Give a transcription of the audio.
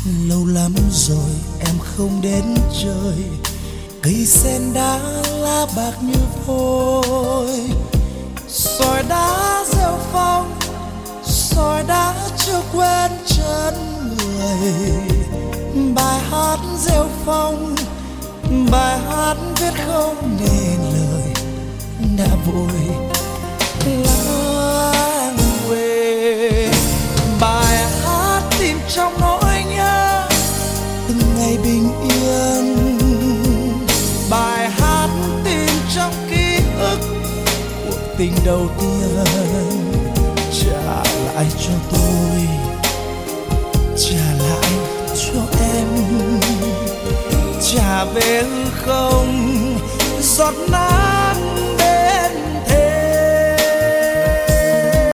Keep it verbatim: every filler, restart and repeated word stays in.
Lâu lắm rồi em không đến chơi, cây sen đã lá bạc như vôi, sỏi đá rêu phong, sỏi đá chưa quen chân người. Bài hát rêu phong, bài hát viết không nên lời, đã vội lãng quê. Bài hát tìm trong nỗi nhớ từng ngày bình yên, bài hát tìm trong ký ức cuộc tình đầu tiên. Trả lại cho tôi, trả lại cho em, trả về hư không giọt nắng